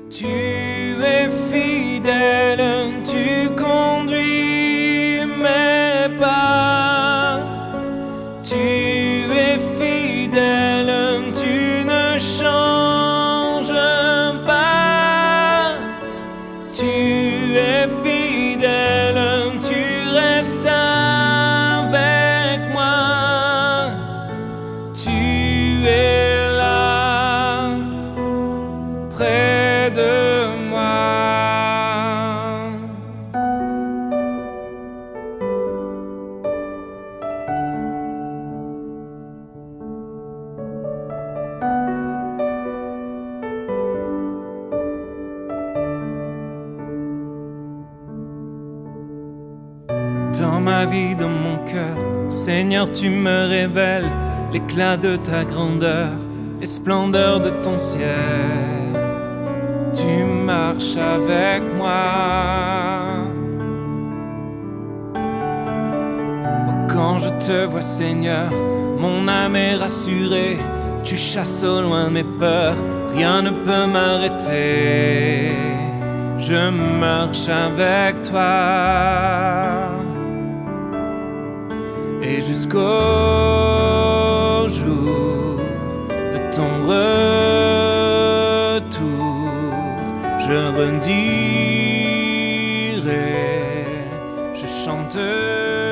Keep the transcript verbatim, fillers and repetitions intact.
Tu es fidèle, tu conduis mes pas. Tu es fidèle, tu ne changes pas. Tu es fidèle, tu restes avec moi. Tu es là, près de moi. Dans ma vie, dans mon cœur, Seigneur, tu me révèles l'éclat de ta grandeur, les splendeurs de ton ciel. Tu marches avec moi. Oh, quand je te vois, Seigneur, mon âme est rassurée. Tu chasses au loin mes peurs, rien ne peut m'arrêter. Je marche avec toi. Et jusqu'au jour de ton retour, je redirai, je chanterai.